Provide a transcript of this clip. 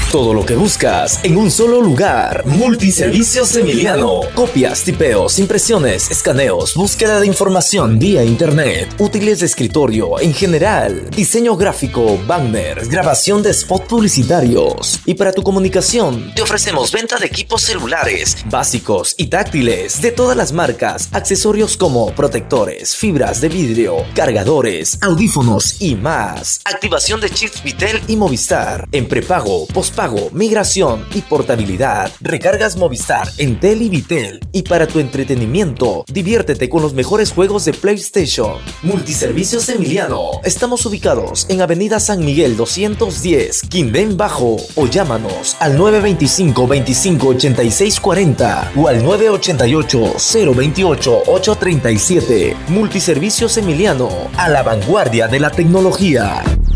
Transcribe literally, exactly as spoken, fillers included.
Todo lo que buscas en un solo lugar. Multiservicios Emiliano. Copias, tipeos, impresiones, escaneos, búsqueda de información vía internet, útiles de escritorio en general, diseño gráfico, banners, grabación de spot publicitarios. Y para tu comunicación, te ofrecemos venta de equipos celulares, básicos y táctiles de todas las marcas, accesorios como protectores, fibras de vidrio, cargadores, audífonos y más. Activación de chips Vitel y Movistar en prepago, postpago, migración y portabilidad. Recargas Movistar, Entel y Vitel. Y para tu entretenimiento, diviértete con los mejores juegos de PlayStation. Multiservicios Emiliano. Estamos ubicados en Avenida San Miguel doscientos diez, Quindén Bajo, o llámanos al nueve veinticinco, veinticinco, ochenta y seis cuarenta o al nueve ochenta y ocho, cero veintiocho, ocho treinta y siete. Multiservicios Emiliano, a la vanguardia de la tecnología.